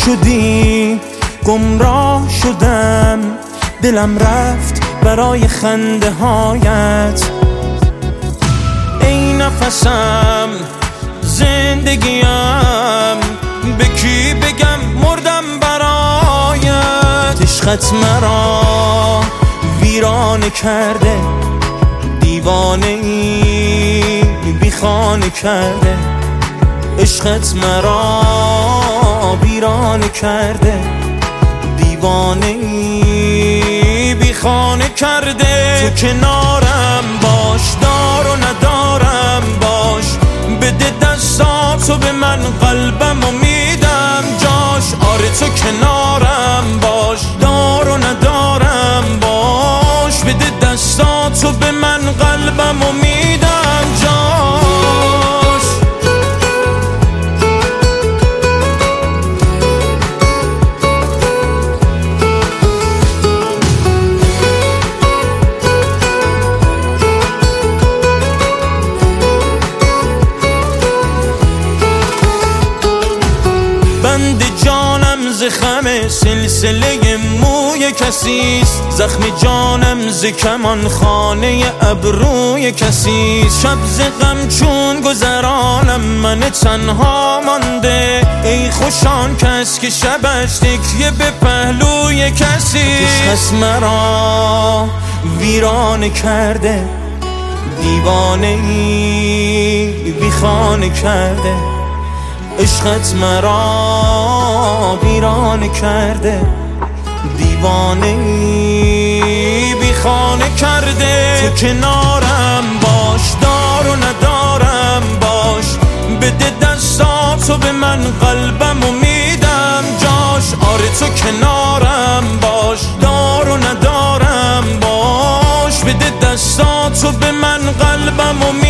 شدی گمراه شدم، دلم رفت برای خنده هایت. ای نفسم زندگیم، به کی بگم مردم برایت. عشقت مرا ویرانه کرده، دیوانه ای بی خانه کرده. عشقت مرا ویرانه کرده، دیوانه ای بی خانه کرده. تو کنارم باش، دار و ندارم باش، بده دستاتو به من، قلبمو میدم جاش. آره تو کنارم باش، دار و ندارم باش، بده دستاتو به من، قلبمو میدم جاش. بند جانم ز خم سلسله موی کسیست، زخم جانم ز کمان خانه ابروی کسیست. شب ز غم چون گذرانم من تنها مانده، ای خوشان کس که شبش تکیه به پهلوی کسیست. عشقت مرا ویرانه کرده، دیوانه ای بی خانه کرده. عشقت مرا ویرانه کرده، دیوانه ای بی خانه کرده. تو کنارم باش، دار و ندارم باش، بده دستاتو به من، قلبمو میدم جاش. آره تو کنارم باش، دار و ندارم باش، بده دستاتو به من، قلبمو میدم.